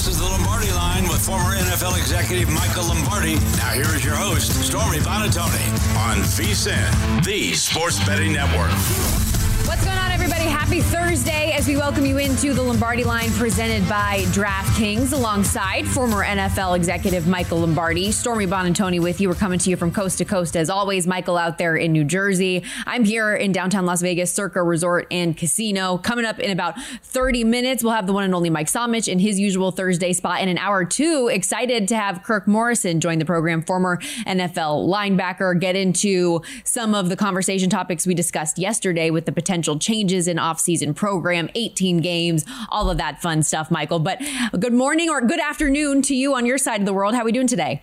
is the Lombardi Line with former NFL executive Michael Lombardi. Now here is your host, Stormy Buonantony, on VSiN, the Sports Betting Network. What's going on, everybody? Happy Thursday as we welcome you into the Lombardi Line presented by DraftKings alongside former NFL executive Michael Lombardi. Stormy Buonantony with you. We're coming to you from coast to coast as always. Michael out there in New Jersey. I'm here in downtown Las Vegas, Circa Resort and Casino. Coming up in about 30 minutes, we'll have the one and only Mike Somich in his usual Thursday spot. In an hour or two, excited to have Kirk Morrison join the program, former NFL linebacker, get into some of the conversation topics we discussed yesterday with the potential changes in off-season program, 18 games, all of that fun stuff, Michael. But good morning or good afternoon to you on your side of the world. How are we doing today?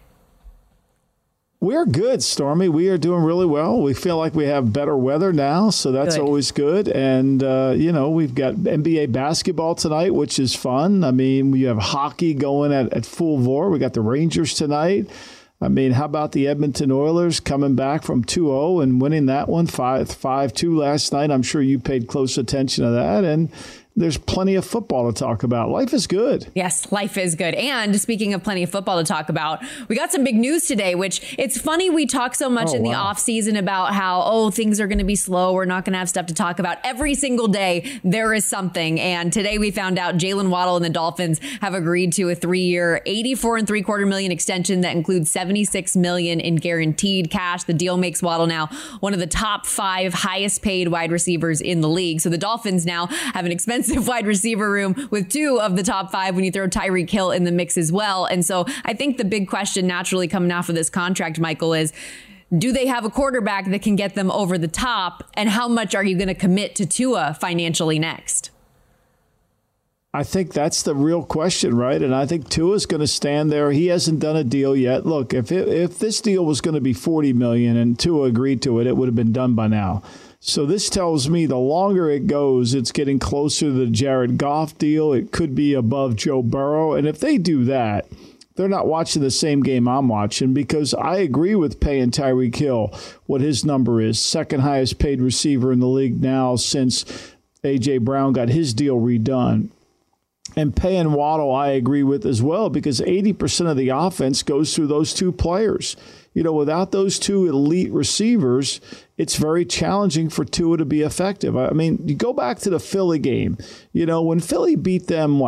We're good, Stormy. We are doing really well. We feel like we have better weather now, so that's always good. And, we've got NBA basketball tonight, which is fun. I mean, we have hockey going at full bore. We got the Rangers tonight. I mean, how about the Edmonton Oilers coming back from 2-0 and winning that one 5-2 last night? I'm sure you paid close attention to that. And there's plenty of football to talk about. Life is good. Yes, life is good. And speaking of plenty of football to talk about, we got some big news today, which it's funny we talk so much the off season about how, things are going to be slow. We're not going to have stuff to talk about. Every single day there is something. And today we found out Jalen Waddle and the Dolphins have agreed to a 3-year, $84.75 million extension that includes $76 million in guaranteed cash. The deal makes Waddle now one of the top 5 highest paid wide receivers in the league. So the Dolphins now have an expensive wide receiver room with 2 of the top 5 when you throw Tyreek Hill in the mix as well. And so I think the big question naturally coming off of this contract, Michael, is do they have a quarterback that can get them over the top? And how much are you going to commit to Tua financially next? I think that's the real question, right? And I think Tua's going to stand there. He hasn't done a deal yet. Look, if this deal was going to be $40 million and Tua agreed to it, it would have been done by now. So this tells me the longer it goes, it's getting closer to the Jared Goff deal. It could be above Joe Burrow. And if they do that, they're not watching the same game I'm watching, because I agree with paying Tyreek Hill what his number is. Second highest paid receiver in the league now since A.J. Brown got his deal redone. And paying Waddle, I agree with as well, because 80% of the offense goes through those 2 players. Without those 2 elite receivers, it's very challenging for Tua to be effective. I mean, you go back to the Philly game. When Philly beat them,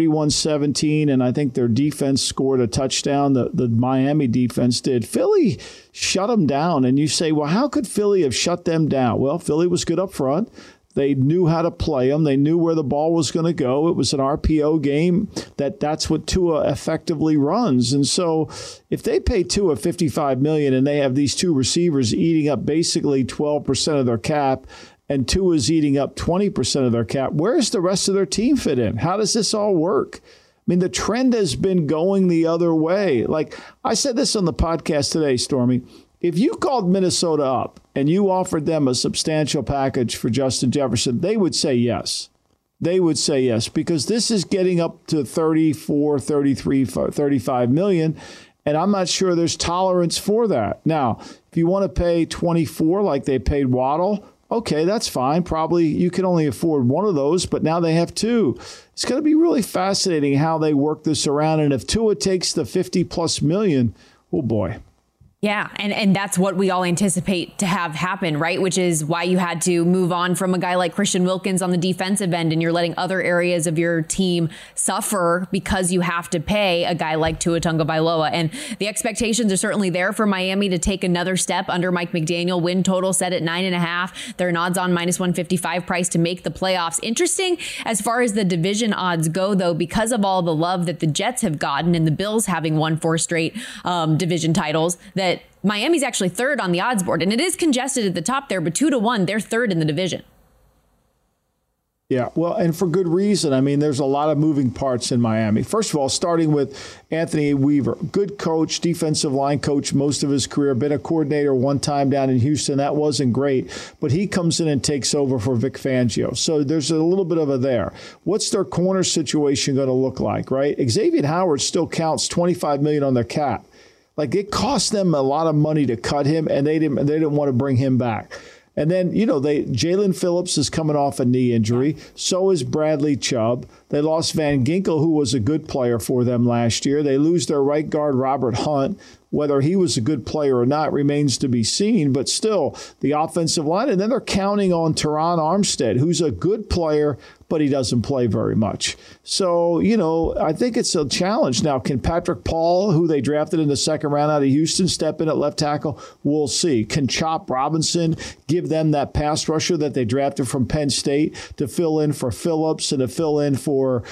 31-17, and I think their defense scored a touchdown. The Miami defense did. Philly shut them down, and you say, well, how could Philly have shut them down? Well, Philly was good up front. They knew how to play them. They knew where the ball was going to go. It was an RPO game. That's what Tua effectively runs. And so if they pay Tua $55 million and they have these 2 receivers eating up basically 12% of their cap, and Tua's eating up 20% of their cap, where's the rest of their team fit in? How does this all work? I mean, the trend has been going the other way. Like I said this on the podcast today, Stormy. If you called Minnesota up and you offered them a substantial package for Justin Jefferson, they would say yes. They would say yes, because this is getting up to 34, 33, 35 million. And I'm not sure there's tolerance for that. Now, if you want to pay 24 like they paid Waddle, okay, that's fine. Probably you can only afford one of those, but now they have 2. It's going to be really fascinating how they work this around. And if Tua takes the 50 plus million, oh boy. Yeah, and that's what we all anticipate to have happen, right? Which is why you had to move on from a guy like Christian Wilkins on the defensive end, and you're letting other areas of your team suffer because you have to pay a guy like Tua Tagovailoa. And the expectations are certainly there for Miami to take another step under Mike McDaniel. Win total set at 9.5. They're an odds-on -155 price to make the playoffs. Interesting as far as the division odds go, though, because of all the love that the Jets have gotten and the Bills having won 4 straight division titles, that Miami's actually 3rd on the odds board, and it is congested at the top there, but 2-1, they're 3rd in the division. Yeah, well, and for good reason. I mean, there's a lot of moving parts in Miami. First of all, starting with Anthony Weaver, good coach, defensive line coach most of his career, been a coordinator one time down in Houston. That wasn't great, but he comes in and takes over for Vic Fangio. So there's a little bit of a there. What's their corner situation going to look like, right? Xavier Howard still counts $25 million on their cap. Like, it cost them a lot of money to cut him, and they didn't want to bring him back. And then, Jalen Phillips is coming off a knee injury. So is Bradley Chubb. They lost Van Ginkel, who was a good player for them last year. They lose their right guard, Robert Hunt. Whether he was a good player or not remains to be seen, but still, the offensive line. And then they're counting on Teron Armstead, who's a good player, but he doesn't play very much. So, I think it's a challenge. Now, can Patrick Paul, who they drafted in the second round out of Houston, step in at left tackle? We'll see. Can Chop Robinson give them that pass rusher that they drafted from Penn State to fill in for Phillips and to fill in for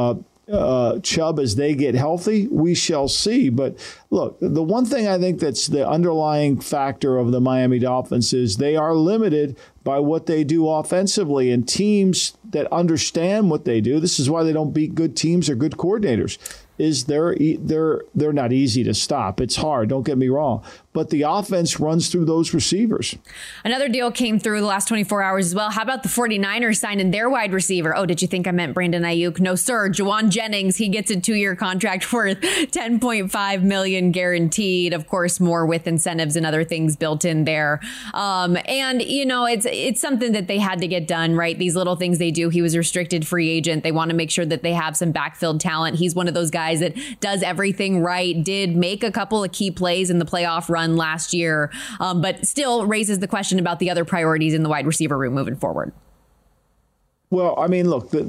Chubb as they get healthy? We shall see. But look, the one thing I think that's the underlying factor of the Miami Dolphins is they are limited by what they do offensively, and teams that understand what they do, this is why they don't beat good teams or good coordinators, is they're not easy to stop. It's hard, don't get me wrong. But the offense runs through those receivers. Another deal came through the last 24 hours as well. How about the 49ers signing their wide receiver? Oh, did you think I meant Brandon Ayuk? No, sir. Jawan Jennings, he gets a 2-year contract worth $10.5 million guaranteed. Of course, more with incentives and other things built in there. And, it's something that they had to get done, right? These little things they do. He was a restricted free agent. They want to make sure that they have some backfield talent. He's one of those guys that does everything right, did make a couple of key plays in the playoff run last year, but still raises the question about the other priorities in the wide receiver room moving forward. Well, I mean, look, the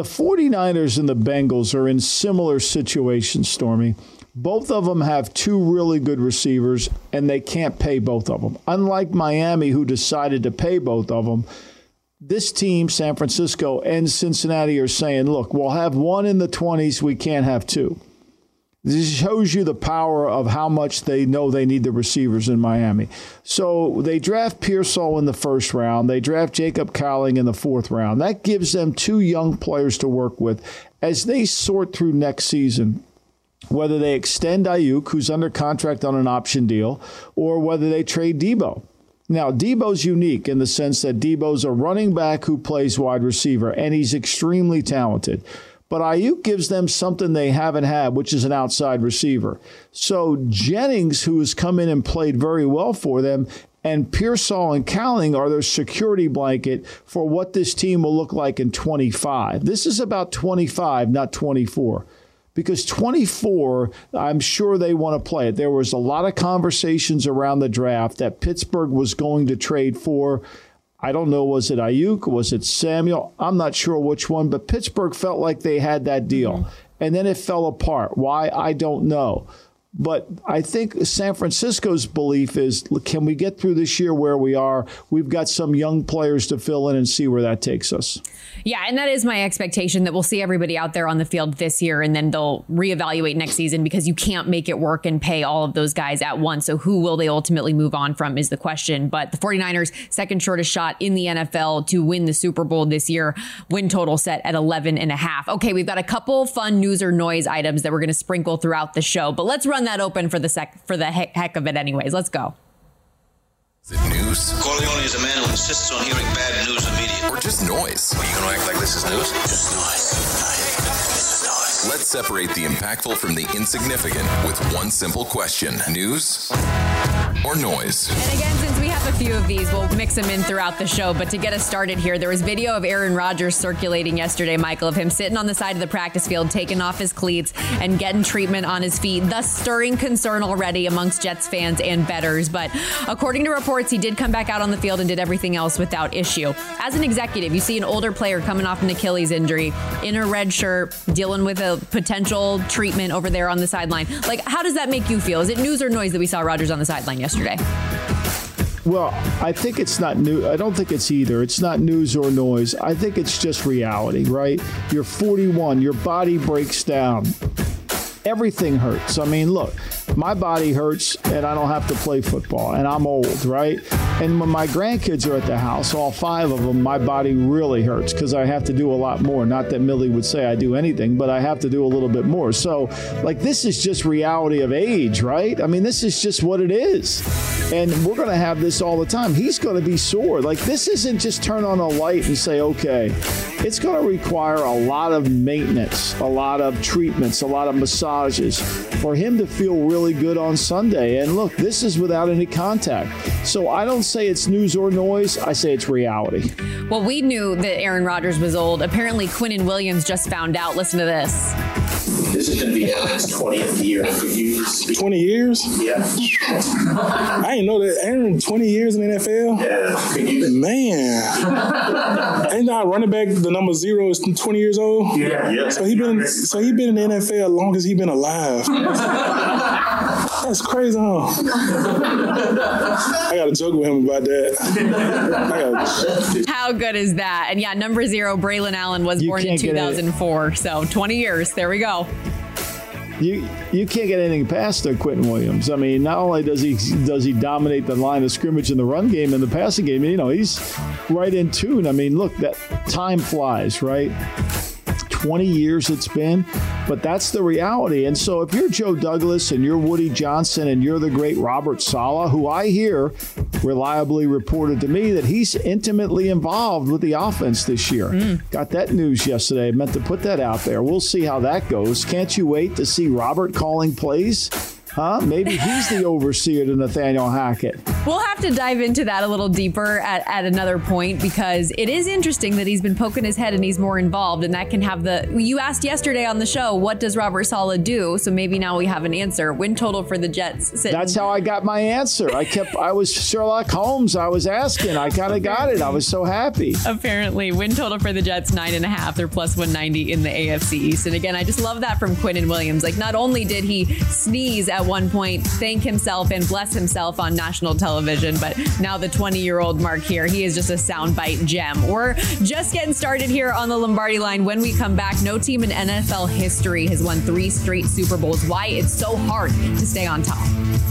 49ers and the Bengals are in similar situations, Stormy. Both of them have two really good receivers, and they can't pay both of them. Unlike Miami, who decided to pay both of them, this team, San Francisco and Cincinnati, are saying, look, we'll have one in the 20s. We can't have two. This shows you the power of how much they know they need the receivers in Miami. So they draft Pearsall in the first round. They draft Jacob Cowling in the fourth round. That gives them two young players to work with as they sort through next season, whether they extend Ayuk, who's under contract on an option deal, or whether they trade Debo. Now, Debo's unique in the sense that Debo's a running back who plays wide receiver, and he's extremely talented. But Ayuk gives them something they haven't had, which is an outside receiver. So Jennings, who has come in and played very well for them, and Pearsall and Cowling are their security blanket for what this team will look like in 25. This is about 25, not 24. Because 24, I'm sure they want to play it. There was a lot of conversations around the draft that Pittsburgh was going to trade for. I don't know, was it Ayuk? Was it Samuel? I'm not sure which one, but Pittsburgh felt like they had that deal. Mm-hmm. And then it fell apart. Why? I don't know. But I think San Francisco's belief is, can we get through this year where we are? We've got some young players to fill in and see where that takes us. Yeah, and that is my expectation, that we'll see everybody out there on the field this year, and then they'll reevaluate next season, because you can't make it work and pay all of those guys at once. So who will they ultimately move on from is the question. But the 49ers, second shortest shot in the NFL to win the Super Bowl this year, win total set at 11.5. Okay, we've got a couple fun news or noise items that we're going to sprinkle throughout the show, but let's run that open for the heck of it anyways. Let's go. Is it news? Corleone is a man who insists on hearing bad news immediately. Or just noise? Are you going to act like this is news? Just noise. This is noise. Let's separate the impactful from the insignificant with one simple question. News or noise? And again, since we have a few of these, we'll mix them in throughout the show. But to get us started here, there was video of Aaron Rodgers circulating yesterday, Michael, of him sitting on the side of the practice field, taking off his cleats and getting treatment on his feet, thus stirring concern already amongst Jets fans and bettors. But according to reports, he did come back out on the field and did everything else without issue. As an executive, you see an older player coming off an Achilles injury in a red shirt, dealing with a potential treatment over there on the sideline. Like, how does that make you feel? Is it news or noise that we saw Rodgers on the sideline yesterday? Well, I think it's not new. I don't think it's either. It's not news or noise. I think it's just reality, right? You're 41. Your body breaks down. Everything hurts. I mean, look, my body hurts and I don't have to play football and I'm old, right? And when my grandkids are at the house, all 5 of them, my body really hurts because I have to do a lot more. Not that Millie would say I do anything, but I have to do a little bit more. So, like, this is just reality of age, right? I mean, this is just what it is. And we're going to have this all the time. He's going to be sore. Like, this isn't just turn on a light and say, okay. It's going to require a lot of maintenance, a lot of treatments, a lot of massages for him to feel really really good on Sunday. And look, this is without any contact. So I don't say it's news or noise. I say it's reality. Well, we knew that Aaron Rodgers was old. Apparently, Quinnen Williams just found out. Listen to this. This is going to be Aaron's 20th year. 20 years? Yeah. I didn't know that Aaron 20 years in the NFL. Yeah. Man. Ain't that running back the number 0 is 20 years old? Yeah. So he been in the NFL as long as he been alive. That's crazy, huh? I got to joke with him about that. How good is that? And yeah, number 0, Braylon Allen was born in 2004. So 20 years. There we go. You can't get anything past Quinnen Williams. I mean, not only does he dominate the line of scrimmage in the run game and the passing game, he's right in tune. I mean, look, that time flies, right? 20 years it's been, but that's the reality. And so if you're Joe Douglas and you're Woody Johnson and you're the great Robert Saleh, who I hear reliably reported to me that he's intimately involved with the offense this year. Got that news yesterday. I meant to put that out there. We'll see how that goes. Can't you wait to see Robert calling plays? Huh? Maybe he's the overseer to Nathaniel Hackett. We'll have to dive into that a little deeper at another point, because it is interesting that he's been poking his head and he's more involved, and that can have you asked yesterday on the show, what does Robert Saleh do? So maybe now we have an answer. Win total for the Jets. That's how I got my answer. I was Sherlock Holmes. I was asking. I kind of got it. I was so happy. Apparently, win total for the Jets 9.5. They're plus 190 in the AFC East. And again, I just love that from Quinnen Williams. Like, not only did he sneeze at one point, thank himself and bless himself on national television, but now the 20-year-old mark here, he is just a soundbite gem. We're just getting started here on the Lombardi Line. When we come back, no team in NFL history has won 3 straight Super Bowls. Why it's so hard to stay on top.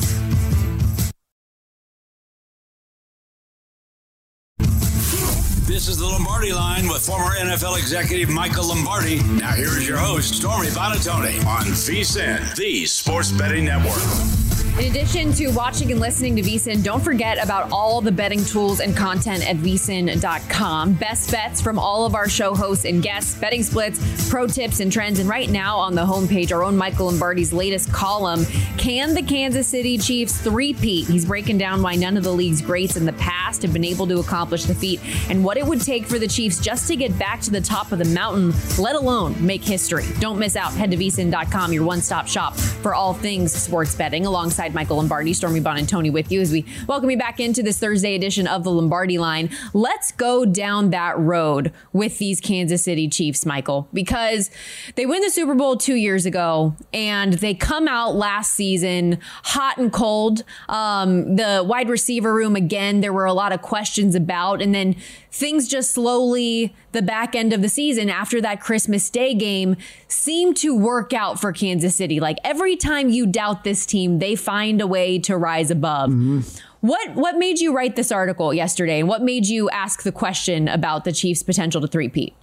This is the Lombardi Line with former NFL executive Michael Lombardi. Now here is your host, Stormy Buonantony, on VSiN, the Sports Betting Network. In addition to watching and listening to VSiN, don't forget about all the betting tools and content at vsin.com. Best bets from all of our show hosts and guests, betting splits, pro tips, and trends. And right now on the homepage, our own Michael Lombardi's latest column, Can the Kansas City Chiefs three-peat? He's breaking down why none of the league's greats in the past have been able to accomplish the feat and what it would take for the Chiefs just to get back to the top of the mountain, let alone make history. Don't miss out. Head to vsin.com, your one-stop shop for all things sports betting. Alongside Michael Lombardi, Stormy Buonantony with you as we welcome you back into this Thursday edition of the Lombardi Line. Let's go down that road with these Kansas City Chiefs, Michael, because they win the Super Bowl 2 years ago and they come out last season hot and cold. The wide receiver room, again, there were a lot of questions about, and then things just slowly, the back end of the season after that Christmas Day game, seemed to work out for Kansas City. Like, every time you doubt this team, they find a way to rise above. Mm-hmm. What made you write this article yesterday, and what made you ask the question about the Chiefs' potential to three-peat?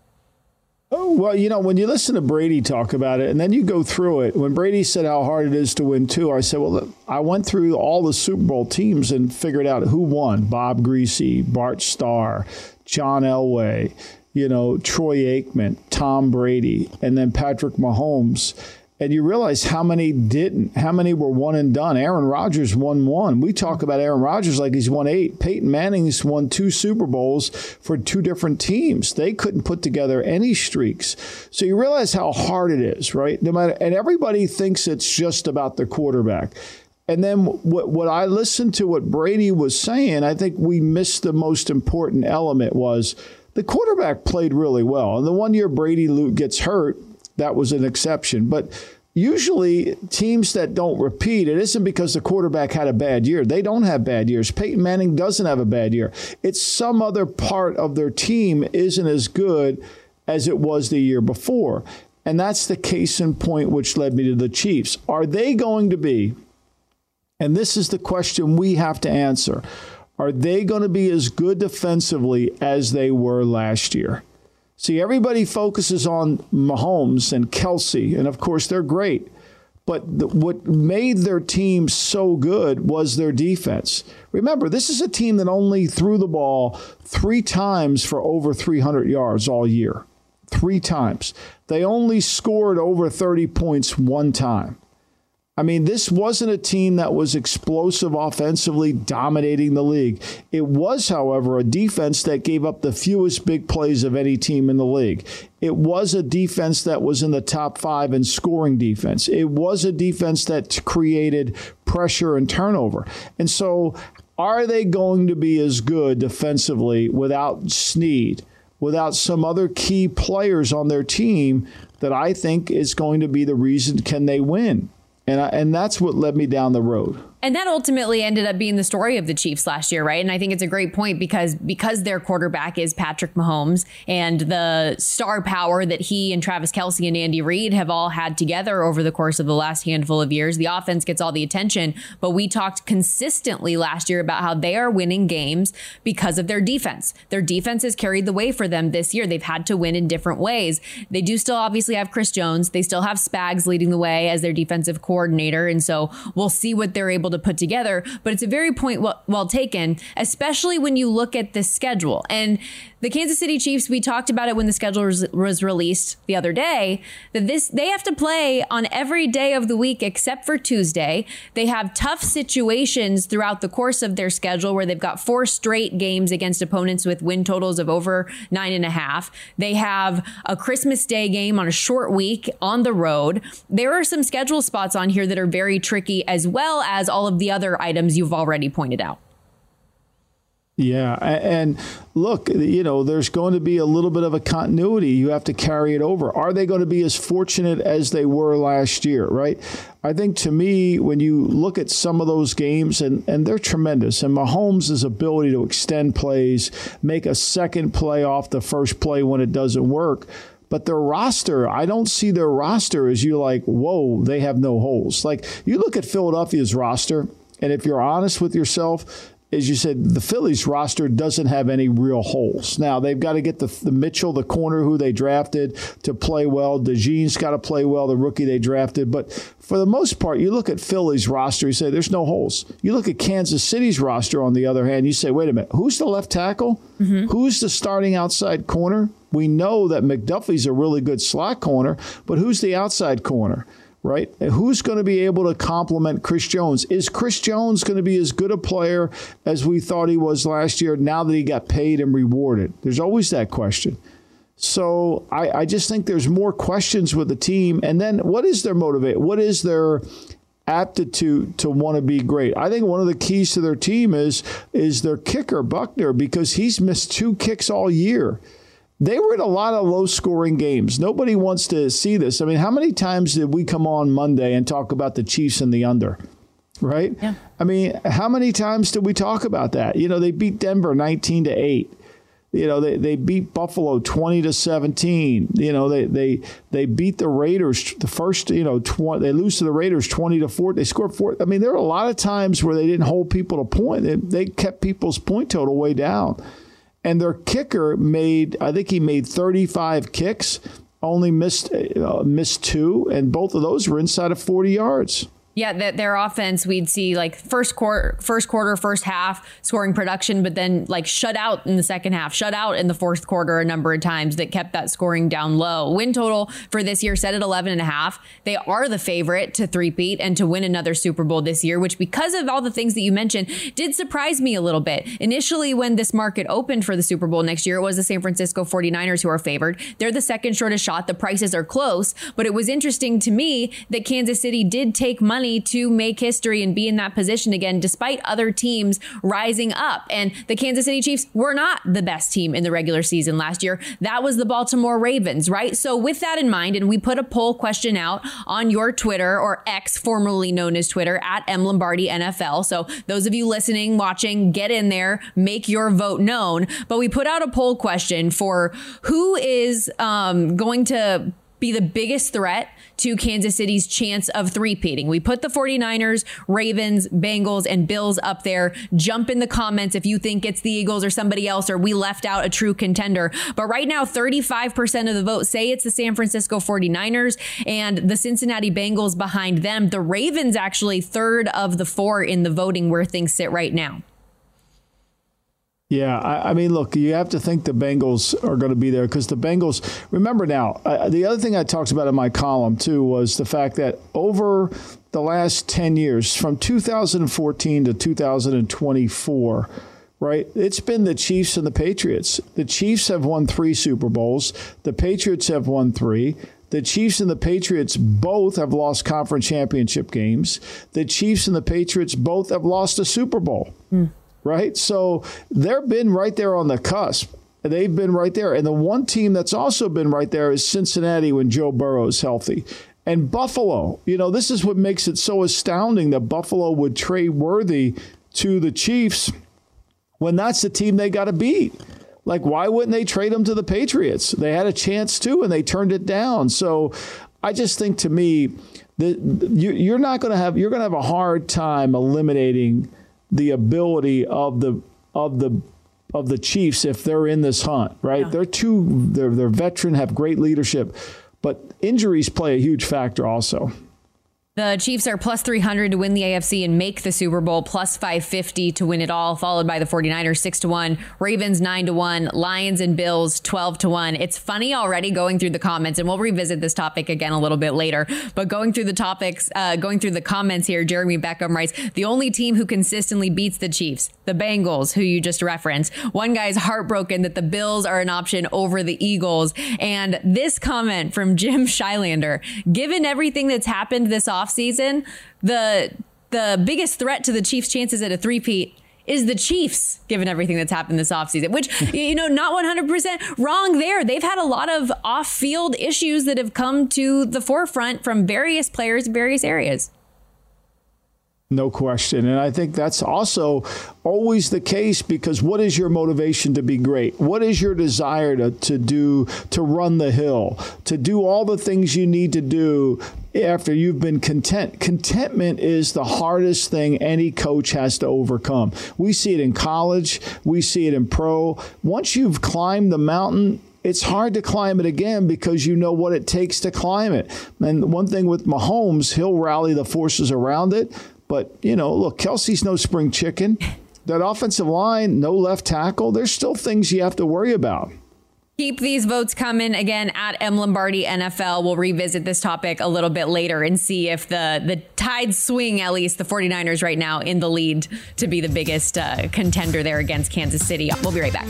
Oh, well, when you listen to Brady talk about it and then you go through it, when Brady said how hard it is to win 2, I said, well, look, I went through all the Super Bowl teams and figured out who won. Bob Greasy, Bart Starr, John Elway, Troy Aikman, Tom Brady, and then Patrick Mahomes. And you realize how many didn't, how many were one and done. Aaron Rodgers won 1. We talk about Aaron Rodgers like he's won 8. Peyton Manning's won 2 Super Bowls for 2 different teams. They couldn't put together any streaks. So you realize how hard it is, right? No matter, and everybody thinks it's just about the quarterback. And then what I listened to what Brady was saying, I think we missed the most important element was the quarterback played really well. And the one year Brady gets hurt, that was an exception. But usually teams that don't repeat, it isn't because the quarterback had a bad year. They don't have bad years. Peyton Manning doesn't have a bad year. It's some other part of their team isn't as good as it was the year before. And that's the case in point, which led me to the Chiefs. Are they going to be, and this is the question we have to answer, are they going to be as good defensively as they were last year? See, everybody focuses on Mahomes and Kelsey, and of course they're great. But what made their team so good was their defense. Remember, this is a team that only threw the ball 3 times for over 300 yards all year. 3 times. They only scored over 30 points 1 time. I mean, this wasn't a team that was explosive offensively, dominating the league. It was, however, a defense that gave up the fewest big plays of any team in the league. It was a defense that was in the top 5 in scoring defense. It was a defense that created pressure and turnover. And so are they going to be as good defensively without Snead, without some other key players on their team that I think is going to be the reason can they win? And that's what led me down the road. And that ultimately ended up being the story of the Chiefs last year, right? And I think it's a great point because their quarterback is Patrick Mahomes and the star power that he and Travis Kelce and Andy Reid have all had together over the course of the last handful of years. The offense gets all the attention, but we talked consistently last year about how they are winning games because of their defense. Their defense has carried the way for them this year. They've had to win in different ways. They do still obviously have Chris Jones. They still have Spags leading the way as their defensive coordinator. And so we'll see what they're able to put together, but it's a very point well taken, especially when you look at the schedule. And the Kansas City Chiefs, we talked about it when the schedule was released the other day, that they have to play on every day of the week except for Tuesday. They have tough situations throughout the course of their schedule where they've got 4 straight games against opponents with win totals of over 9.5. They have a Christmas Day game on a short week on the road. There are some schedule spots on here that are very tricky, as well as all of the other items you've already pointed out. Yeah. And look, there's going to be a little bit of a continuity. You have to carry it over. Are they going to be as fortunate as they were last year? Right. I think to me, when you look at some of those games, and they're tremendous, and Mahomes' ability to extend plays, make a second play off the first play when it doesn't work. But their roster, I don't see their roster as you like, whoa, they have no holes. Like you look at Philadelphia's roster, and if you're honest with yourself, as you said, the Phillies roster doesn't have any real holes. Now, they've got to get the Mitchell, the corner who they drafted, to play well. DeJean's got to play well, the rookie they drafted. But for the most part, you look at Philly's roster, you say there's no holes. You look at Kansas City's roster, on the other hand, you say, wait a minute, who's the left tackle? Mm-hmm. Who's the starting outside corner? We know that McDuffie's a really good slot corner, but who's the outside corner? Right? Who's going to be able to complement Chris Jones? Is Chris Jones going to be as good a player as we thought he was last year now that he got paid and rewarded? There's always that question. So I just think there's more questions with the team. And then what is their motivation? What is their aptitude to want to be great? I think one of the keys to their team is their kicker, Buckner, because he's missed 2 kicks all year. They were in a lot of low-scoring games. Nobody wants to see this. I mean, how many times did we come on Monday and talk about the Chiefs and the under, right? Yeah. I mean, how many times did we talk about that? They beat Denver 19-8. They beat Buffalo 20-17. They beat the Raiders the first, they lose to the Raiders 20-4. They scored 4. I mean, there were a lot of times where they didn't hold people to point. They kept people's point total way down. And their kicker made 35 kicks, only missed 2, and both of those were inside of 40 yards. Yeah, their offense, we'd see like first quarter, first half scoring production, but then like shut out in the second half, shut out in the fourth quarter a number of times that kept that scoring down low. Win total for this year set at 11.5. They are the favorite to three-peat and to win another Super Bowl this year, which because of all the things that you mentioned did surprise me a little bit. Initially, when this market opened for the Super Bowl next year, it was the San Francisco 49ers who are favored. They're the second shortest shot. The prices are close, but it was interesting to me that Kansas City did take money to make history and be in that position again, despite other teams rising up. And the Kansas City Chiefs were not the best team in the regular season last year. That was the Baltimore Ravens, right? So with that in mind, and we put a poll question out on your Twitter, or X, formerly known as Twitter, at M. Lombardi NFL. So those of you listening, watching, get in there, make your vote known. But we put out a poll question for who is going to be the biggest threat to Kansas City's chance of three-peating. We put the 49ers, Ravens, Bengals, and Bills up there. Jump in the comments if you think it's the Eagles or somebody else, or we left out a true contender. But right now, 35% of the vote say it's the San Francisco 49ers and the Cincinnati Bengals behind them. The Ravens actually third of the 4 in the voting where things sit right now. Yeah, I mean, look, you have to think the Bengals are going to be there because the Bengals, remember now, the other thing I talked about in my column, too, was the fact that over the last 10 years, from 2014 to 2024, right, it's been the Chiefs and the Patriots. The Chiefs have won 3 Super Bowls. The Patriots have won 3. The Chiefs and the Patriots both have lost conference championship games. The Chiefs and the Patriots both have lost a Super Bowl. Right? So they've been right there on the cusp. They've been right there. And the one team that's also been right there is Cincinnati when Joe Burrow is healthy. And Buffalo, this is what makes it so astounding that Buffalo would trade Worthy to the Chiefs when that's the team they got to beat. Like, why wouldn't they trade him to the Patriots? They had a chance to, and they turned it down. So I just think, to me, you're going to have a hard time eliminating the ability of the Chiefs if they're in this hunt, right? Yeah. They're veteran, have great leadership, but injuries play a huge factor also. The Chiefs are plus 300 to win the AFC and make the Super Bowl, plus 550 to win it all, followed by the 49ers 6-1, Ravens 9-1, Lions and Bills 12-1. It's funny already going through the comments, and we'll revisit this topic again a little bit later. But going through the comments here, Jeremy Beckham writes, the only team who consistently beats the Chiefs, the Bengals, who you just referenced. One guy's heartbroken that the Bills are an option over the Eagles. And this comment from Jim Shylander, given everything that's happened this offseason, the biggest threat to the Chiefs' chances at a three-peat is the Chiefs, given everything that's happened this offseason, which, not 100% wrong there. They've had a lot of off-field issues that have come to the forefront from various players in various areas. No question. And I think that's also always the case, because what is your motivation to be great? What is your desire to run the hill, to do all the things you need to do after you've been content? Contentment is the hardest thing any coach has to overcome. We see it in college. We see it in pro. Once you've climbed the mountain, it's hard to climb it again because you know what it takes to climb it. And one thing with Mahomes, he'll rally the forces around it. But, look, Kelsey's no spring chicken. That offensive line, no left tackle. There's still things you have to worry about. Keep these votes coming. Again, at M. Lombardi NFL. We'll revisit this topic a little bit later and see if the tides swing, at least the 49ers right now in the lead to be the biggest contender there against Kansas City. We'll be right back.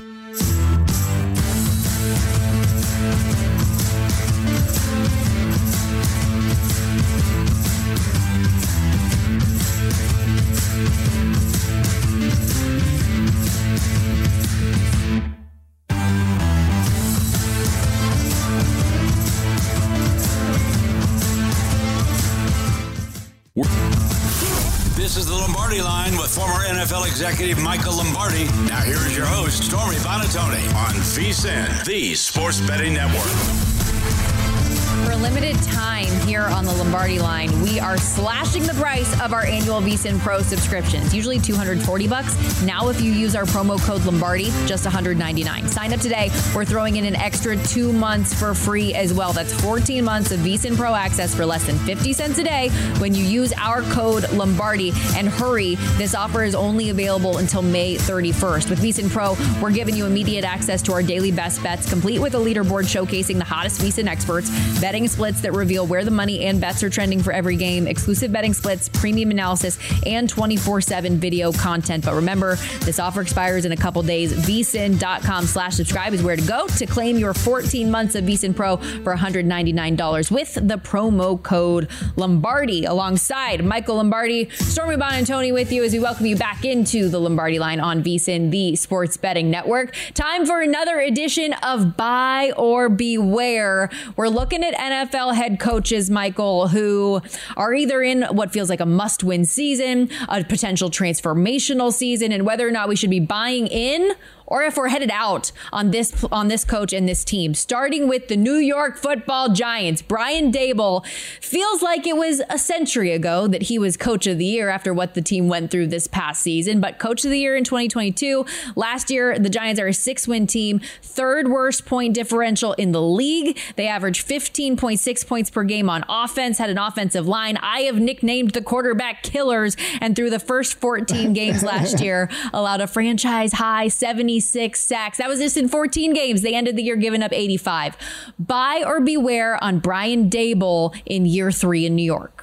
This is the Lombardi Line with former NFL executive Michael Lombardi. Now here is your host, Stormy Buonantony, on VSiN, the Sports Betting Network. For a limited time here on the Lombardi Line, we are slashing the price of our annual VSiN Pro subscriptions, usually $240. Now, if you use our promo code Lombardi, just $199. Sign up today. We're throwing in an extra 2 months for free as well. That's 14 months of VSiN Pro access for less than 50 cents a day when you use our code Lombardi. And hurry, this offer is only available until May 31st. With VSiN Pro, we're giving you immediate access to our daily best bets, complete with a leaderboard showcasing the hottest VSiN experts, betting splits that reveal where the money and bets are trending for every game, exclusive betting splits, premium analysis, and 24/7 video content. But remember, this offer expires in a couple days. VSiN.com/subscribe is where to go to claim your 14 months of VSiN Pro for $199 with the promo code Lombardi. Alongside Michael Lombardi, Stormy Buonantony with you as we welcome you back into the Lombardi Line on VSiN, the Sports Betting Network. Time for another edition of Buy or Beware. We're looking at NFL head coaches, Michael, who are either in what feels like a must-win season, a potential transformational season, and whether or not we should be buying in or if we're headed out on this coach and this team, starting with the New York Football Giants. Brian Daboll, feels like it was a century ago that he was coach of the year after what the team went through this past season, but coach of the year in 2022. Last year, the Giants are a 6-win team, third worst point differential in the league. They averaged 15.6 points per game on offense, had an offensive line I have nicknamed the quarterback killers, and through the first 14 games last year, allowed a franchise high 76 sacks. That was just in 14 games. They ended the year giving up 85. Buy or beware on Brian Daboll in year 3 in New York.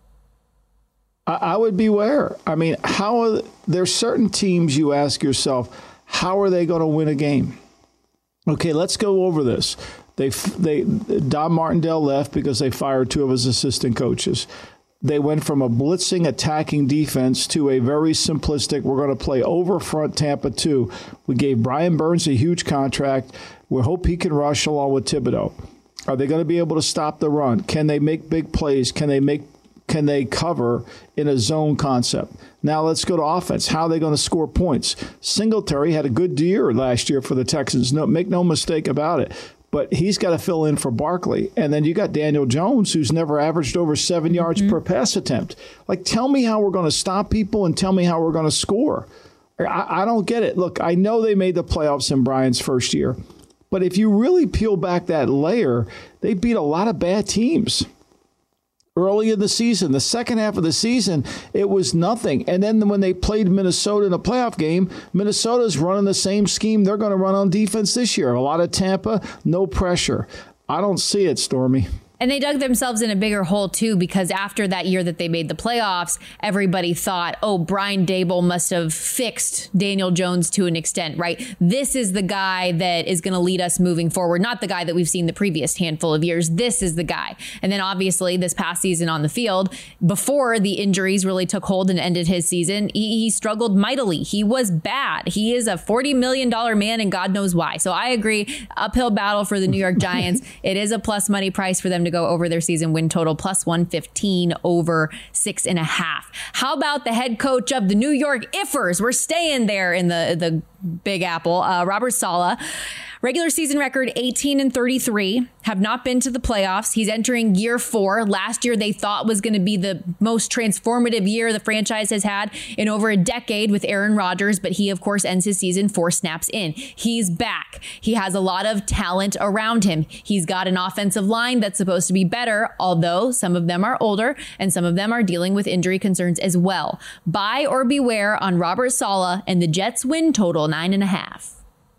I would beware. I mean, there's certain teams you ask yourself, how are they going to win a game? Okay, let's go over this. Don Martindale left because they fired 2 of his assistant coaches. They went from a blitzing, attacking defense to a very simplistic, we're going to play over front Tampa 2. We gave Brian Burns a huge contract. We hope he can rush along with Thibodeau. Are they going to be able to stop the run? Can they make big plays? Can they cover in a zone concept? Now let's go to offense. How are they going to score points? Singletary had a good year last year for the Texans. Make no mistake about it. But he's got to fill in for Barkley. And then you got Daniel Jones, who's never averaged over 7 yards per pass attempt. Like, tell me how we're going to stop people and tell me how we're going to score. I don't get it. Look, I know they made the playoffs in Brian's first year. But if you really peel back that layer, they beat a lot of bad teams early in the season. The second half of the season, it was nothing. And then when they played Minnesota in a playoff game, Minnesota's running the same scheme they're going to run on defense this year. A lot of Tampa, no pressure. I don't see it, Stormy. And they dug themselves in a bigger hole, too, because after that year that they made the playoffs, everybody thought, oh, Brian Daboll must have fixed Daniel Jones to an extent, right? This is the guy that is going to lead us moving forward, not the guy that we've seen the previous handful of years. This is the guy. And then obviously this past season on the field, before the injuries really took hold and ended his season, he struggled mightily. He was bad. He is a $40 million man, and God knows why. So I agree. Uphill battle for the New York Giants. It is a plus money price for them to go over their season win total, plus 115 over 6.5. How about the head coach of the New York Ifers? We're staying there in the Big Apple. Robert Saleh. Regular season record 18-33, have not been to the playoffs. He's entering year 4. Last year they thought was going to be the most transformative year the franchise has had in over a decade with Aaron Rodgers, but he of course ends his season 4 snaps in. He's back. He has a lot of talent around him. He's got an offensive line that's supposed to be better, although some of them are older and some of them are dealing with injury concerns as well. Buy or beware on Robert Saleh and the Jets win total 9.5.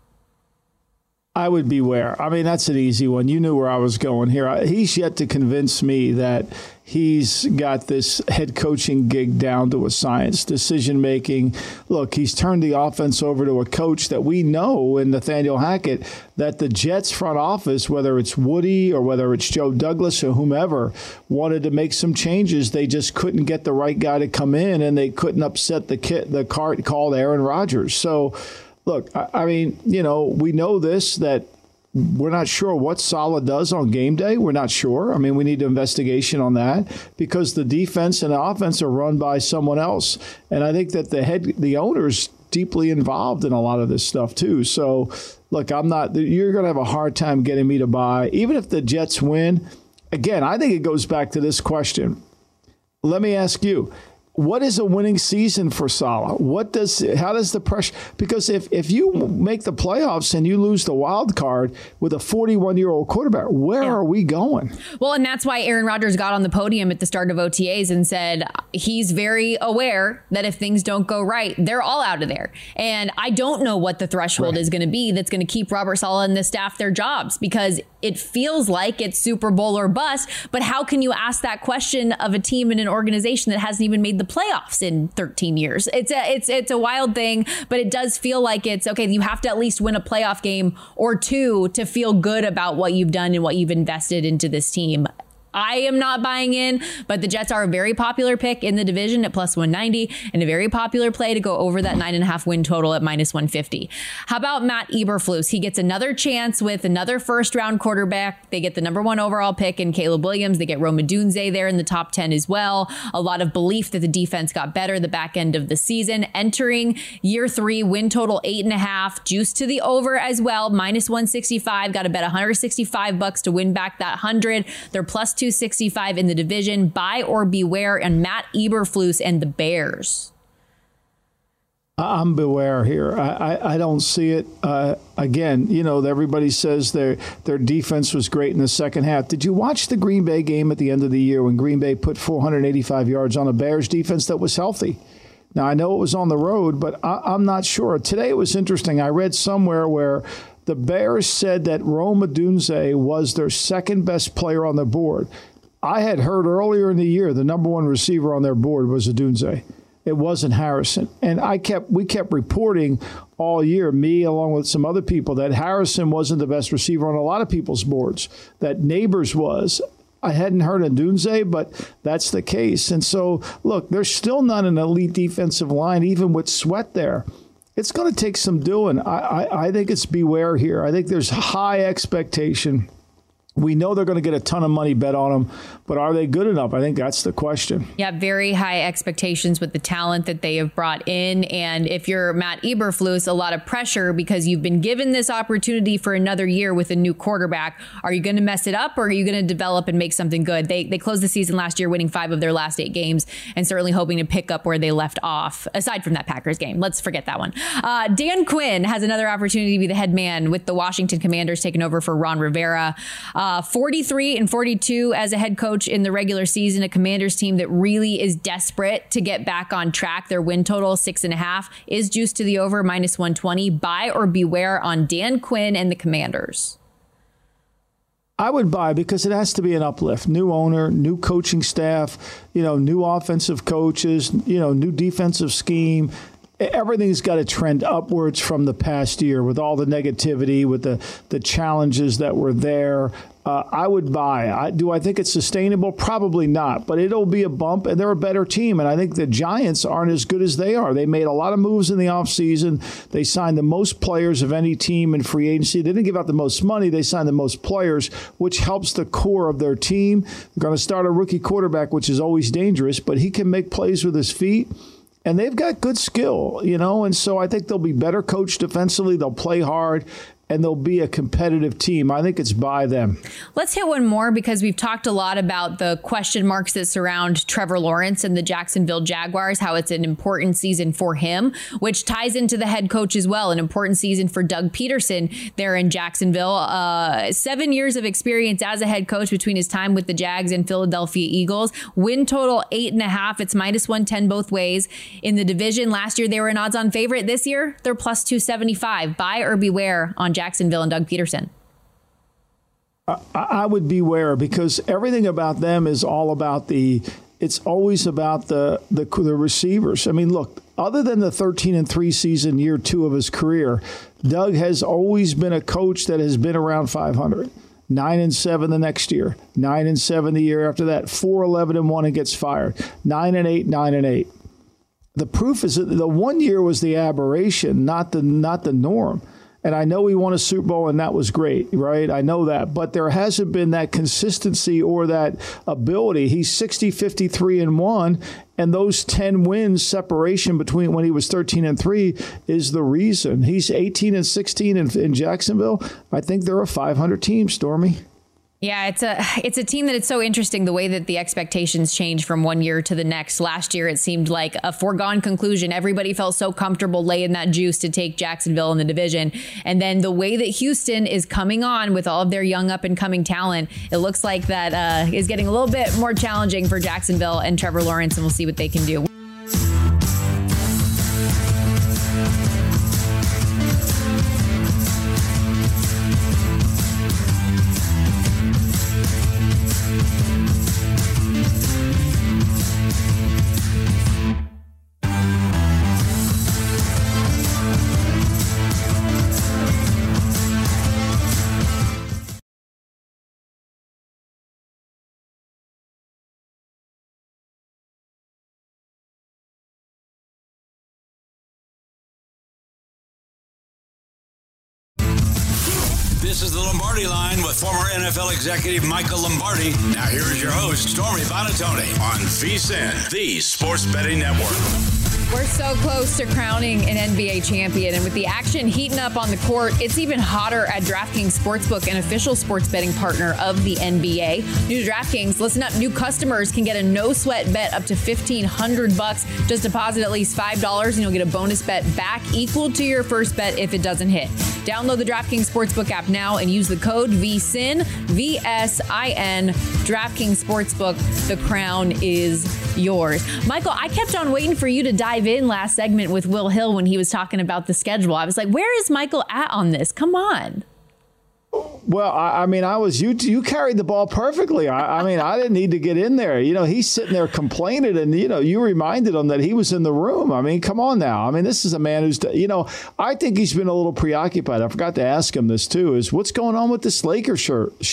I would beware. I mean, that's an easy one. You knew where I was going here. He's yet to convince me that he's got this head coaching gig down to a science. Decision making. Look, he's turned the offense over to a coach that we know in Nathaniel Hackett, that the Jets front office, whether it's Woody or whether it's Joe Douglas or whomever, wanted to make some changes. They just couldn't get the right guy to come in, and they couldn't upset the cart called Aaron Rodgers. So, look, I mean, you know, we know this, that we're not sure what Saleh does on game day. We're not sure. I mean, we need an investigation on that because the defense and the offense are run by someone else. And I think that the owner's deeply involved in a lot of this stuff, too. So, look, you're going to have a hard time getting me to buy. Even if the Jets win, again, I think it goes back to this question. Let me ask you. What is a winning season for Saleh? How does the pressure? Because if you make the playoffs and you lose the wild card with a 41-year-old quarterback, where are we going? Well, and that's why Aaron Rodgers got on the podium at the start of OTAs and said he's very aware that if things don't go right, they're all out of there. And I don't know what the threshold is going to be that's going to keep Robert Saleh and the staff their jobs, because it feels like it's Super Bowl or bust. But how can you ask that question of a team and an organization that hasn't even made the playoffs in 13 years? It's a wild thing, but it does feel like it's okay. You have to at least win a playoff game or two to feel good about what you've done and what you've invested into this team. I am not buying in, but the Jets are a very popular pick in the division at plus 190 and a very popular play to go over that 9.5 win total at minus 150. How about Matt Eberflus? He gets another chance with another first round quarterback. They get the number 1 overall pick in Caleb Williams. They get Rome Odunze there in the top 10 as well. A lot of belief that the defense got better the back end of the season. Entering year 3, win total 8.5, juice to the over as well, minus 165. Got to bet $165 to win back that 100. They're plus 265 in the division. Buy or beware, and Matt Eberflus and the Bears. I'm beware here. I don't see it. Again, everybody says their defense was great in the second half. Did you watch the Green Bay game at the end of the year when Green Bay put 485 yards on a Bears defense that was healthy? Now, I know it was on the road, but I'm not sure. Today it was interesting. I read somewhere where the Bears said that Rome Odunze was their second best player on the board. I had heard earlier in the year the number 1 receiver on their board was Odunze. It wasn't Harrison. And we kept reporting all year, me along with some other people, that Harrison wasn't the best receiver on a lot of people's boards, that Neighbors was. I hadn't heard of Odunze, but that's the case. And so, look, there's still not an elite defensive line, even with Sweat there. It's going to take some doing. I think it's beware here. I think there's high expectation. We know they're going to get a ton of money bet on them, but are they good enough? I think that's the question. Yeah, very high expectations with the talent that they have brought in. And if you're Matt Eberflus, a lot of pressure because you've been given this opportunity for another year with a new quarterback. Are you going to mess it up, or are you going to develop and make something good? They closed the season last year winning 5 of their last 8 games and certainly hoping to pick up where they left off, aside from that Packers game. Let's forget that one. Dan Quinn has another opportunity to be the head man with the Washington Commanders taking over for Ron Rivera. 43-42 as a head coach in the regular season, a Commanders team that really is desperate to get back on track. Their win total, 6.5, is juiced to the over, minus 120. Buy or beware on Dan Quinn and the Commanders. I would buy because it has to be an uplift. New owner, new coaching staff, new offensive coaches, new defensive scheme. Everything's got to trend upwards from the past year with all the negativity, with the challenges that were there. I would buy. Do I think it's sustainable? Probably not, but it'll be a bump, and they're a better team. And I think the Giants aren't as good as they are. They made a lot of moves in the offseason. They signed the most players of any team in free agency. They didn't give out the most money. They signed the most players, which helps the core of their team. They're going to start a rookie quarterback, which is always dangerous, but he can make plays with his feet. And they've got good skill, and so I think they'll be better coached defensively. They'll play hard, and they'll be a competitive team. I think it's by them. Let's hit one more because we've talked a lot about the question marks that surround Trevor Lawrence and the Jacksonville Jaguars, how it's an important season for him, which ties into the head coach as well. An important season for Doug Peterson there in Jacksonville. 7 years of experience as a head coach between his time with the Jags and Philadelphia Eagles. Win total 8.5. It's minus 110 both ways. In the division last year, they were an odds-on favorite. This year, they're plus 275. Buy or beware on Jacksonville and Doug Peterson. I would beware because everything about them is all about it's always about the receivers. I mean, look, other than the 13-3 season, year 2 of his career, Doug has always been a coach that has been around 500. 9-7 the next year, 9-7 the year after that, 4-11-1 and gets fired, 9-8, 9-8. The proof is that the 1 year was the aberration, not the norm. And I know he won a Super Bowl, and that was great, right? I know that. But there hasn't been that consistency or that ability. He's 60-53-1, and those 10 wins separation between when he was 13-3 is the reason. He's 18-16 in Jacksonville. I think they're a 500 team, Stormy. Yeah, it's a team that it's so interesting the way that the expectations change from one year to the next. Last year, it seemed like a foregone conclusion. Everybody felt so comfortable laying that juice to take Jacksonville in the division. And then the way that Houston is coming on with all of their young up and coming talent, it looks like that is getting a little bit more challenging for Jacksonville and Trevor Lawrence, and we'll see what they can do. This is the Lombardi Line with former NFL executive Michael Lombardi. Now here is your host, Stormy Buonantony, on VSiN, the Sports Betting Network. We're so close to crowning an NBA champion, and with the action heating up on the court, it's even hotter at DraftKings Sportsbook, an official sports betting partner of the NBA. New to DraftKings, listen up, new customers can get a no-sweat bet up to $1,500. Just deposit at least $5 and you'll get a bonus bet back equal to your first bet if it doesn't hit. Download the DraftKings Sportsbook app now and use the code VSIN, V-S-I-N, DraftKings Sportsbook. The crown is yours. Michael, I kept on waiting for you to dive in last segment with Will Hill when he was talking about the schedule. I was like, where is Michael at on this? Come on. Well, I mean, you carried the ball perfectly. I mean, I didn't need to get in there. You know, he's sitting there complaining, and, you know, you reminded him that he was in the room. I mean, come on now. I mean, this is a man who's, you know, I think he's been a little preoccupied. I forgot to ask him this, too, is what's going on with this Lakers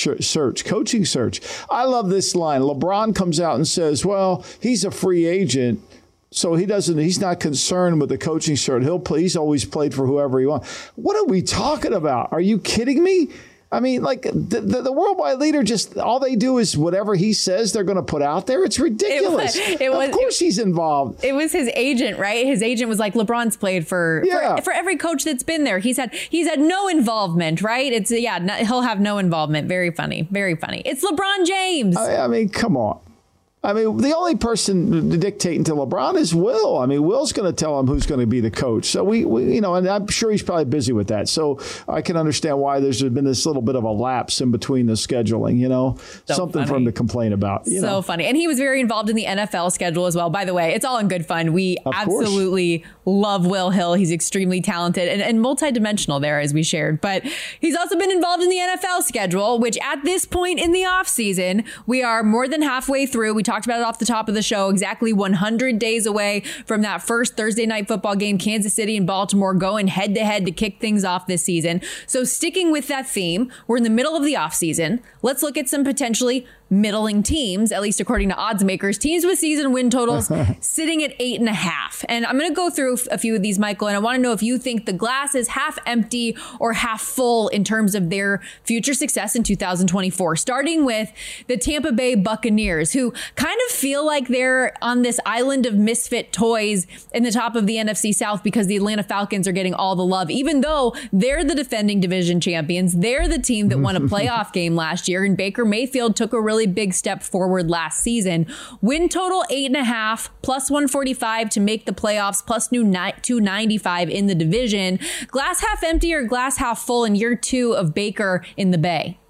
coaching search? I love this line. LeBron comes out and says, well, he's a free agent. So he's not concerned with the coaching search. He's always played for whoever he wants. What are we talking about? Are you kidding me? I mean, like the worldwide leader, just all they do is whatever he says they're going to put out there. It's ridiculous. Of course he's involved. It was his agent, right? His agent was like, LeBron's played for every coach that's been there. He's had no involvement, right? He'll have no involvement. Very funny. Very funny. It's LeBron James. I mean, come on. I mean, the only person dictating to LeBron is Will. I mean, Will's going to tell him who's going to be the coach. So we, you know, and I'm sure he's probably busy with that. So I can understand why there's been this little bit of a lapse in between the scheduling, you know, something for him to complain about. So funny. And he was very involved in the NFL schedule as well. By the way, it's all in good fun. We absolutely love Will Hill. He's extremely talented and multidimensional there, as we shared. But he's also been involved in the NFL schedule, which at this point in the offseason, we are more than halfway through. We talked about it off the top of the show, exactly 100 days away from that first Thursday night football game, Kansas City and Baltimore going head to head to kick things off this season. So sticking with that theme, we're in the middle of the offseason. Let's look at some potentially middling teams, at least according to odds makers, teams with season win totals sitting at 8.5. And I'm going to go through a few of these, Michael, and I want to know if you think the glass is half empty or half full in terms of their future success in 2024, starting with the Tampa Bay Buccaneers, who kind of feel like they're on this island of misfit toys in the top of the NFC South because the Atlanta Falcons are getting all the love, even though they're the defending division champions. They're the team that won a playoff game last year, and Baker Mayfield took a really big step forward last season. Win total 8.5, plus 145 to make the playoffs, plus 295 in the division. Glass half empty or glass half full in year 2 of Baker in the Bay?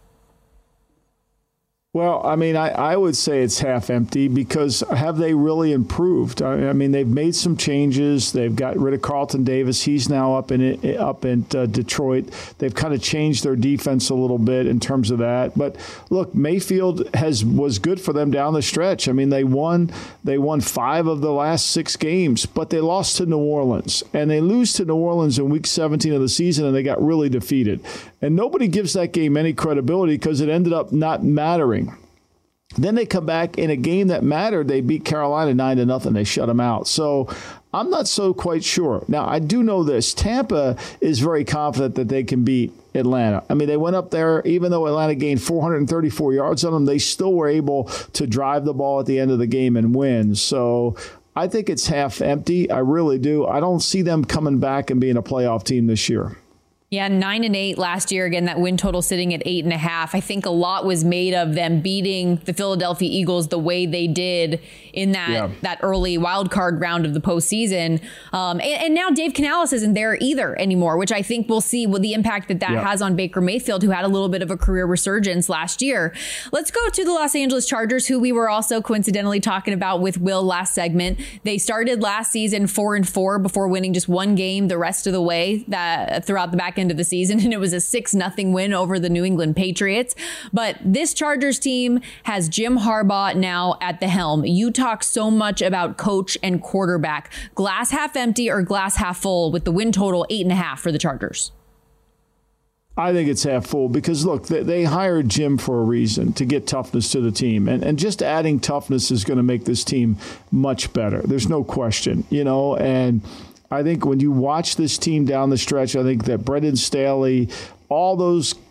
Well, I mean, I would say it's half empty because have they really improved? I mean, they've made some changes. They've got rid of Carlton Davis. He's now up in Detroit. They've kind of changed their defense a little bit in terms of that. But look, Mayfield was good for them down the stretch. I mean, they won 5 of the last 6 games, but they lost to New Orleans. And they lose to New Orleans in week 17 of the season, and they got really defeated. And nobody gives that game any credibility because it ended up not mattering. Then they come back in a game that mattered. They beat Carolina 9-0. They shut them out. So I'm not so quite sure. Now, I do know this. Tampa is very confident that they can beat Atlanta. I mean, they went up there, even though Atlanta gained 434 yards on them, they still were able to drive the ball at the end of the game and win. So I think it's half empty. I really do. I don't see them coming back and being a playoff team this year. Yeah, 9-8 last year. Again, that win total sitting at 8.5. I think a lot was made of them beating the Philadelphia Eagles the way they did in that early wild card round of the postseason. And now Dave Canales isn't there either anymore, which I think we'll see what the impact that has on Baker Mayfield, who had a little bit of a career resurgence last year. Let's go to the Los Angeles Chargers, who we were also coincidentally talking about with Will last segment. They started last season 4-4 before winning just one game the rest of the way throughout the back end of the season, and it was a 6-0 win over the New England Patriots. But this Chargers team has Jim Harbaugh now at the helm. You talk so much about coach and quarterback. Glass half empty or glass half full with the win total 8.5 for the Chargers? I think it's half full because, look, they hired Jim for a reason, to get toughness to the team. And just adding toughness is going to make this team much better. There's no question, you know, and I think when you watch this team down the stretch, I think that Brendan Staley, all those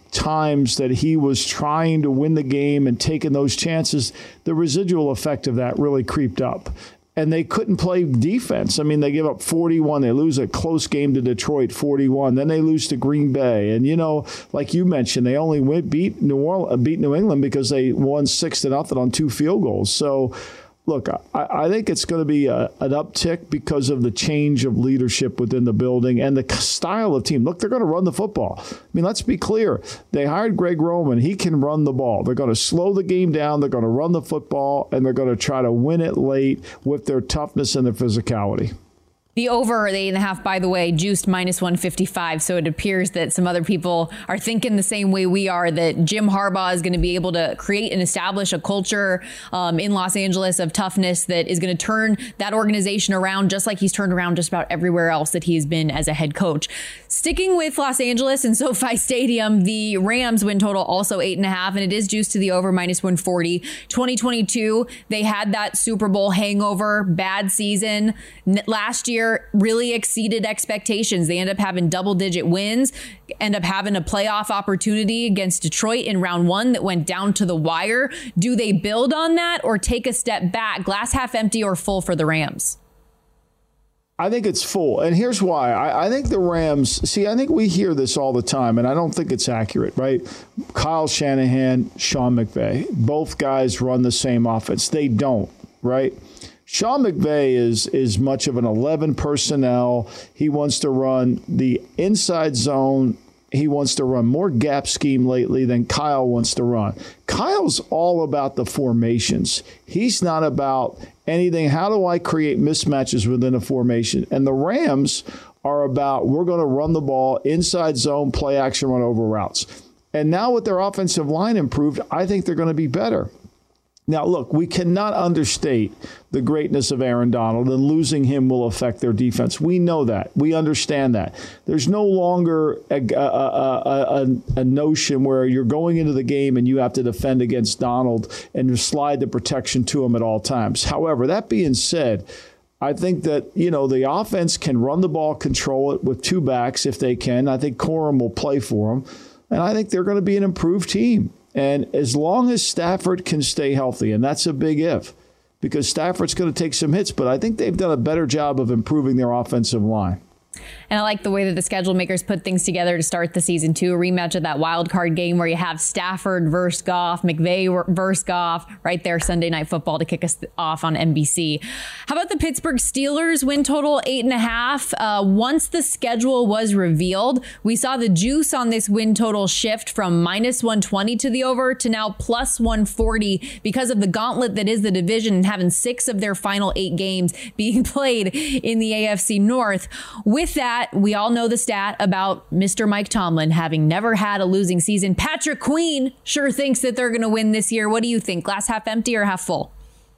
times that he was trying to win the game and taking those chances, the residual effect of that really creeped up. And they couldn't play defense. I mean, they give up 41. They lose a close game to Detroit, 41. Then they lose to Green Bay. And, like you mentioned, they only beat New England because they won 6-0 on 2 field goals. So, look, I think it's going to be an uptick because of the change of leadership within the building and the style of team. Look, they're going to run the football. I mean, let's be clear. They hired Greg Roman. He can run the ball. They're going to slow the game down. They're going to run the football, and they're going to try to win it late with their toughness and their physicality. The over, the 8.5, by the way, juiced -155. So it appears that some other people are thinking the same way we are, that Jim Harbaugh is going to be able to create and establish a culture in Los Angeles of toughness that is going to turn that organization around, just like he's turned around just about everywhere else that he's been as a head coach. Sticking with Los Angeles and SoFi Stadium, the Rams win total also 8.5, and it is juiced to the over -140. 2022, they had that Super Bowl hangover, bad season. Last year, really exceeded expectations. They end up having double-digit wins, end up having a playoff opportunity against Detroit in round 1 that went down to the wire. Do they build on that or take a step back? Glass half empty or full for the Rams? I think it's full. And here's why. I think the Rams, I think we hear this all the time, and I don't think it's accurate, right? Kyle Shanahan, Sean McVay, both guys run the same offense. They don't, right? Sean McVay is much of an 11 personnel. He wants to run the inside zone. He wants to run more gap scheme lately than Kyle wants to run. Kyle's all about the formations. He's not about anything. How do I create mismatches within a formation? And the Rams are about, we're going to run the ball, inside zone, play action, run over routes. And now with their offensive line improved, I think they're going to be better. Now, look, we cannot understate the greatness of Aaron Donald, and losing him will affect their defense. We know that. We understand that. There's no longer a notion where you're going into the game and you have to defend against Donald and slide the protection to him at all times. However, that being said, I think that, the offense can run the ball, control it with 2 backs if they can. I think Corum will play for them, and I think they're going to be an improved team. And as long as Stafford can stay healthy, and that's a big if, because Stafford's going to take some hits, but I think they've done a better job of improving their offensive line. And I like the way that the schedule makers put things together to start the season, too. A rematch of that wild card game where you have Stafford versus Goff, McVay versus Goff, right there, Sunday Night Football to kick us off on NBC. How about the Pittsburgh Steelers win total 8.5? Once the schedule was revealed, we saw the juice on this win total shift from -120 to the over to now +140 because of the gauntlet that is the division and having 6 of their final 8 games being played in the AFC North. With that, we all know the stat about Mr. Mike Tomlin having never had a losing season. Patrick Queen sure thinks that they're going to win this year. What do you think? Glass half empty or half full?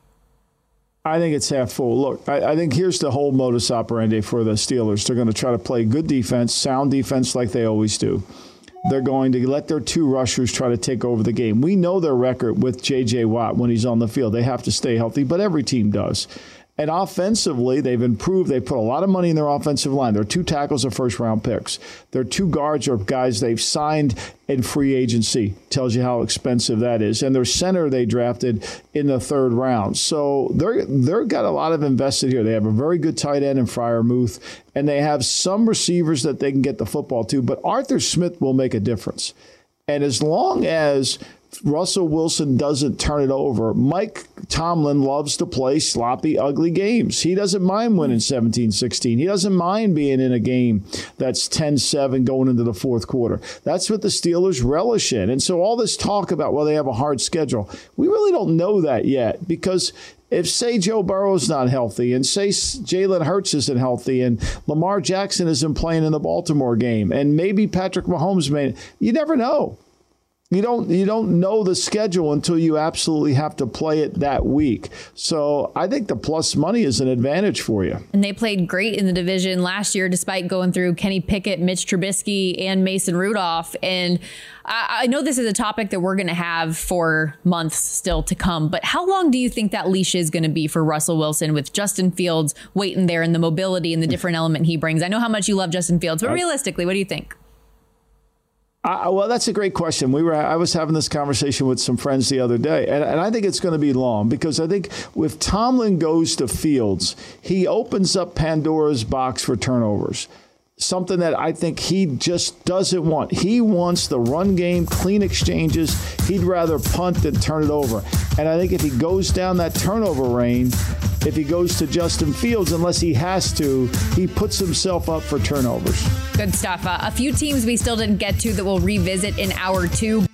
I think it's half full. Look, I think here's the whole modus operandi for the Steelers. They're going to try to play good defense, sound defense like they always do. They're going to let their 2 rushers try to take over the game. We know their record with J.J. Watt when he's on the field. They have to stay healthy, but every team does. And offensively, they've improved. They put a lot of money in their offensive line. Their 2 tackles are first-round picks. Their 2 guards are guys they've signed in free agency. Tells you how expensive that is. And their center they drafted in the 3rd round. So they're got a lot of invested here. They have a very good tight end in Freiermuth, and they have some receivers that they can get the football to. But Arthur Smith will make a difference. And as long as Russell Wilson doesn't turn it over, Mike Tomlin loves to play sloppy, ugly games. He doesn't mind winning 17-16. He doesn't mind being in a game that's 10-7 going into the 4th quarter. That's what the Steelers relish in. And so all this talk about, well, they have a hard schedule, we really don't know that yet, because if, say, Joe Burrow's not healthy, and say Jalen Hurts isn't healthy, and Lamar Jackson isn't playing in the Baltimore game, and maybe Patrick Mahomes you never know. You don't know the schedule until you absolutely have to play it that week. So I think the plus money is an advantage for you. And they played great in the division last year, despite going through Kenny Pickett, Mitch Trubisky, and Mason Rudolph. And I know this is a topic that we're going to have for months still to come, but how long do you think that leash is going to be for Russell Wilson with Justin Fields waiting there and the mobility and the different element he brings? I know how much you love Justin Fields, but realistically, what do you think? Well, that's a great question. I was having this conversation with some friends the other day, and I think it's going to be long because I think if Tomlin goes to Fields, he opens up Pandora's box for turnovers. Something that I think he just doesn't want. He wants the run game, clean exchanges. He'd rather punt than turn it over. And I think if he goes down that turnover lane, if he goes to Justin Fields, unless he has to, he puts himself up for turnovers. Good stuff. A few teams we still didn't get to that we'll revisit in hour 2.